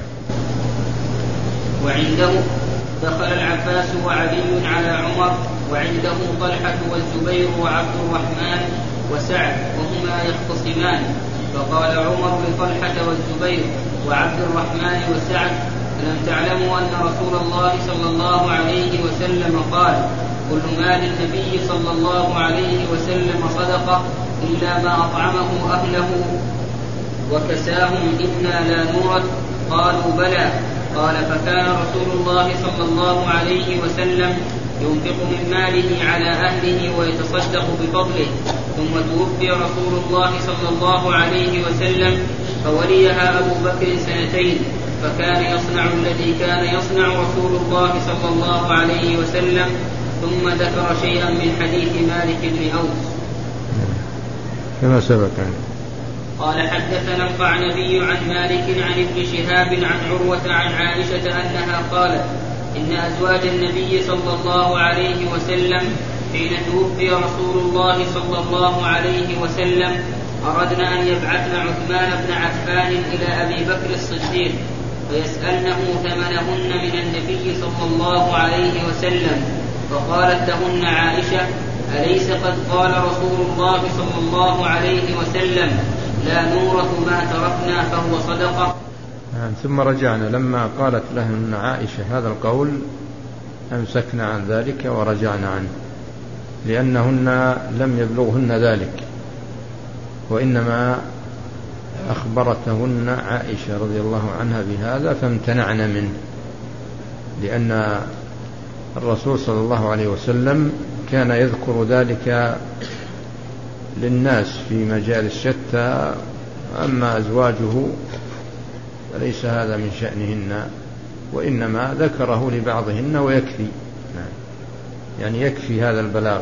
وعنده دخل العباس وعلي على عمر وعنده طلحة والزبير وعبد الرحمن وسعد وهما يختصمان، فقال عمر لطلحة والزبير وعبد الرحمن وسعد ألم تعلموا أن رسول الله صلى الله عليه وسلم قال كل مال النبي صلى الله عليه وسلم صدقة إلا ما أطعمه أهله وكساهم إنا لا نورث؟ قالوا بلى. قال فكان رسول الله صلى الله عليه وسلم ينفق من ماله على أهله ويتصدق بفضله، ثم توفي رسول الله صلى الله عليه وسلم فوليها أبو بكر سنتين، فكان يصنع الذي كان يصنع رسول الله صلى الله عليه وسلم. ثم ذكر شيئا من حديث مالك بن أوس كما سبق. قال حدثنا القعنبي عن مالك عن ابن شهاب عن عروة عن عائشة أنها قالت إن أزواج النبي صلى الله عليه وسلم حين توفي رسول الله صلى الله عليه وسلم أردن أن يبعثن عثمان بن عفان إلى أبي بكر الصديق فيسألنه ثمنهن من النبي صلى الله عليه وسلم، فقالت لهن عائشة أليس قد قال رسول الله صلى الله عليه وسلم لا نورث ما تركنا فهو صدقة؟ ثم رجعنا لما قالت لهن عائشة هذا القول أمسكنا عن ذلك ورجعنا عنه، لأنهن لم يبلغهن ذلك، وإنما أخبرتهن عائشة رضي الله عنها بهذا فامتنعنا منه، لأن الرسول صلى الله عليه وسلم كان يذكر ذلك للناس في مجال الشتى، أما أزواجه فليس هذا من شأنهن، وإنما ذكره لبعضهن ويكفي، يعني يكفي هذا البلاغ.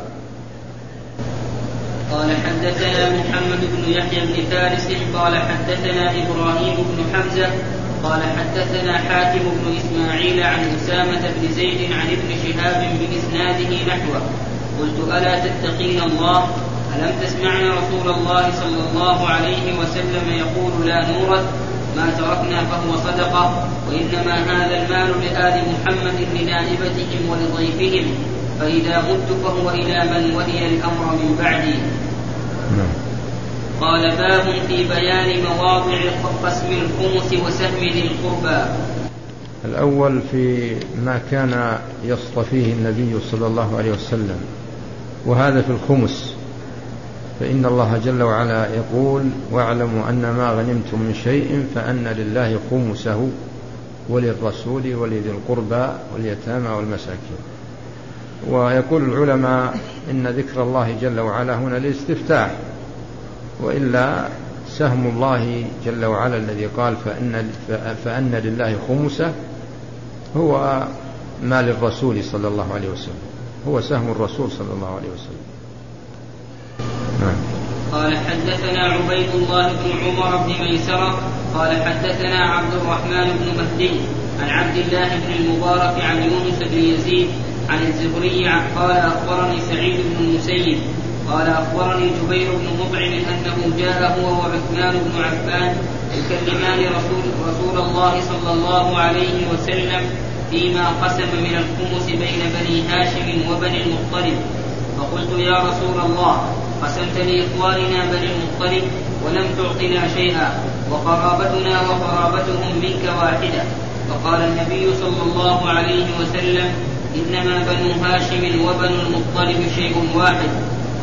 قال حدثنا محمد بن يحيى بن فارس قال حدثنا إبراهيم بن حمزة قال حدثنا حاتم بن إسماعيل عن أسامة بن زيد عن ابن شهاب بإسناده نحوه. قلت ألا تتقين الله؟ ألم تسمعن رسول الله صلى الله عليه وسلم يقول لا نورث ما تركنا فهو صدقة، وإنما هذا المال لآل محمد لنائبتهم ولضيفهم، فإذا مت فهو إلى من ولي الأمر من بعدي. قال باب في بيان مواضع قسم الخمس وسهم ذي القربى. الأول في ما كان يصطفيه النبي صلى الله عليه وسلم، وهذا في الخمس، فإن الله جل وعلا يقول واعلموا أن ما غنمتم من شيء فأن لله خمسه وللرسول ولذي القربى واليتامى والمساكين. ويقول العلماء إن ذكر الله جل وعلا هنا للاستفتاح، وإلا سهم الله جل وعلا الذي قال فأن, فأن لله خمسه هو ما للرسول صلى الله عليه وسلم، هو سهم الرسول صلى الله عليه وسلم. نعم. قال حدثنا عبيد الله بن عمر بن ميسرة قال حدثنا عبد الرحمن بن مهدي عن عبد الله بن المبارك عن يونس بن يزيد عن الزهري قال أخبرني سعيد بن المسيب قال أخبرني جبير بن مطعم أنه جاء هو وعثمان بن عفان يكلمان رسول, رسول الله صلى الله عليه وسلم فيما قسم من الخمس بين بني هاشم وبني المطلب. فقلت يا رسول الله قسمت لإخواننا بني المطلب ولم تعطنا شيئا وقرابتنا وقرابتهم منك واحدة. فقال النبي صلى الله عليه وسلم إنما بنو هاشم وبنو المطلب شيء واحد،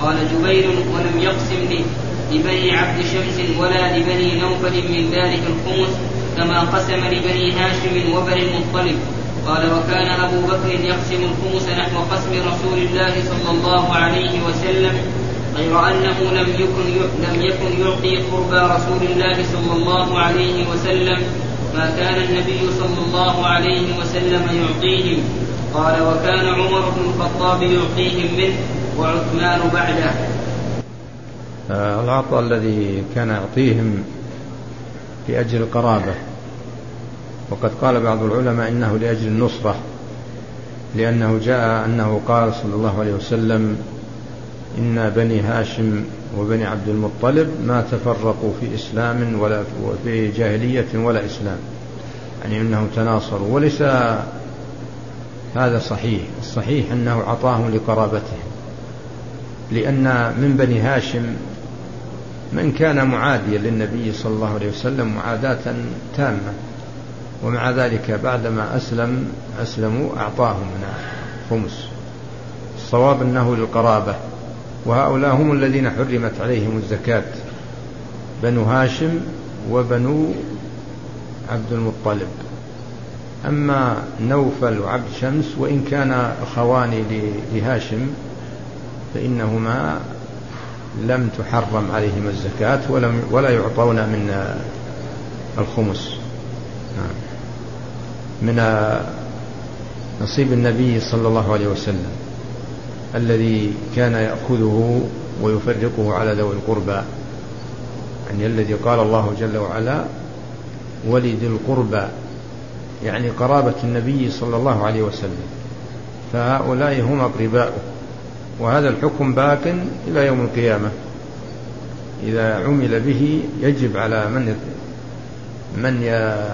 قال جبير: ولم يقسم لبني عبد شمس ولا لبني نوفل من ذلك الخمس كما قسم لبني هاشم وبني المطلب. قال: وكان أبو بكر يقسم الخمس نحو قسم رسول الله صلى الله عليه وسلم، غير أنه لم يكن لم يكن يعطي قربى رسول الله صلى الله عليه وسلم ما كان النبي صلى الله عليه وسلم يعطيهم. قال: وكان عمر بن الخطاب يعطيهم منه وعثمان بعده. العطاء الذي كان يعطيهم لأجل القرابة، وقد قال بعض العلماء إنه لأجل النصرة، لأنه جاء أنه قال صلى الله عليه وسلم: إن بني هاشم وبني عبد المطلب ما تفرقوا في إسلام ولا في جاهلية ولا إسلام، يعني أنهم تناصروا. وليس هذا صحيح، الصحيح أنه عطاهم لقرابتهم، لأن من بني هاشم من كان معاديا للنبي صلى الله عليه وسلم معاداة تامة، ومع ذلك بعدما أسلم أسلموا أعطاهم من خمس. الصواب أنه للقرابة، وهؤلاء هم الذين حرمت عليهم الزكاة، بنو هاشم وبنو عبد المطلب. أما نوفل وعبد شمس وإن كان أخوان لهاشم فإنهما لم تحرم عليهم الزكاة ولم ولا يعطون من الخمس، من نصيب النبي صلى الله عليه وسلم الذي كان يأخذه ويفرقه على ذوي القربى، يعني الذي قال الله جل وعلا: ولذي القربى، يعني قرابة النبي صلى الله عليه وسلم، فهؤلاء هم أقرباؤه. وهذا الحكم باق إلى يوم القيامة، إذا عمل به يجب على من من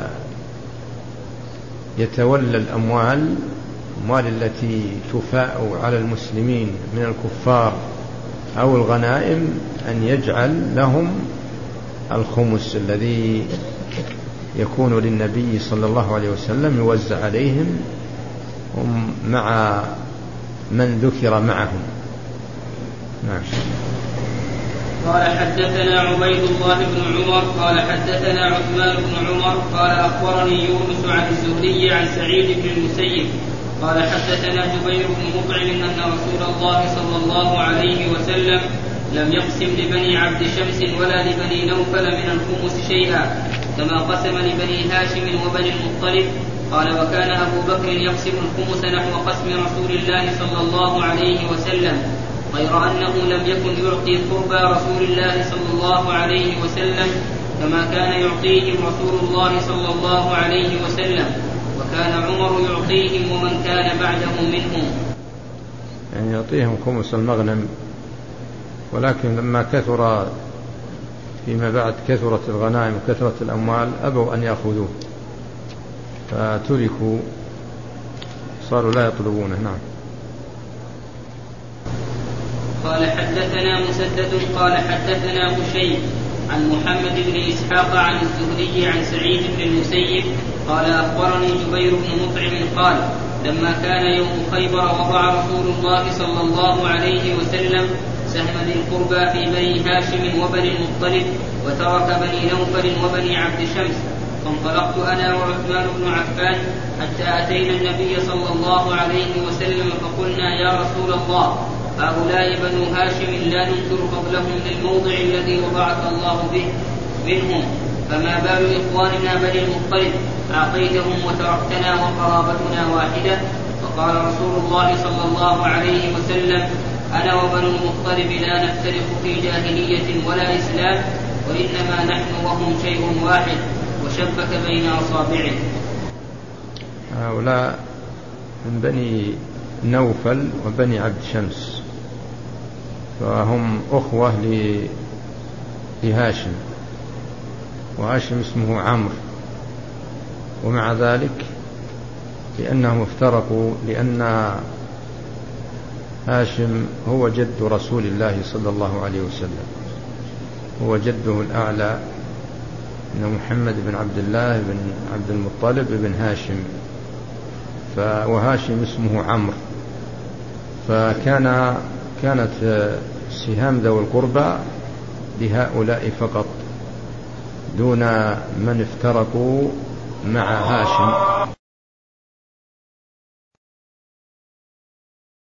يتولى الأموال الأموال التي تفاء على المسلمين من الكفار أو الغنائم أن يجعل لهم الخمس الذي يكون للنبي صلى الله عليه وسلم، يوزع عليهم مع من ذكر معهم. نعم. قال: حدثنا عبيد الله بن عمر قال حدثنا عثمان بن عمر قال أخبرني يونس عن الزهري عن سعيد بن المسيب قال حدثنا جبير بن مطعم أن رسول الله صلى الله عليه وسلم لم يقسم لبني عبد شمس ولا لبني نوفل من الخمس شيئا كما قسم لبني هاشم وبني المطلب. قال: وكان أبو بكر يقسم الخمس نحو قسم رسول الله صلى الله عليه وسلم، غير أنه لم يكن يعطي قربى رسول الله صلى الله عليه وسلم كما كان يعطيهم رسول الله صلى الله عليه وسلم، وكان عمر يعطيهم ومن كان بعده منهم، يعني يعطيهم خمس المغنم. ولكن لما كثر فيما بعد كثرت الغنائم وكثرت الأموال أبوا أن يأخذوه فتركوا، صاروا لا يطلبونه. نعم. قال: حدثنا مسدد قال حدثنا هشيم عن محمد بن إسحاق عن الزهري عن سعيد بن المسيب قال: أخبرني جبير بن مطعم قال: لما كان يوم خيبر وضع رسول الله صلى الله عليه وسلم سهم ذي القربى في بني هاشم وبني المطلب وترك بني نوفل وبني عبد شمس، فانطلقت أنا وعثمان بن عفان حتى أتينا النبي صلى الله عليه وسلم فقلنا: يا رسول الله، هؤلاء بنو هاشم لا ننكر فضلهم للموضع الذي وضعك الله به منهم، فما بال إخواننا بني المطلب أعطيتهم وتركتنا وقرابتنا واحدة؟ فقال رسول الله صلى الله عليه وسلم: أنا وبنو المطلب لا نفترق في جاهلية ولا إسلام، وإنما نحن وهم شيء واحد، وشبك بين أصابعه. هؤلاء من بني نوفل وبني عبد شمس، فهم أخوة لهاشم، وهاشم اسمه عمرو، ومع ذلك لأنهم افترقوا لأن هاشم هو جد رسول الله صلى الله عليه وسلم، هو جده الأعلى إن محمد بن عبد الله بن عبد المطلب بن هاشم، وهاشم اسمه عمرو. فكان كانت سهام ذوي القربى لهؤلاء فقط دون من افترقوا مع هاشم.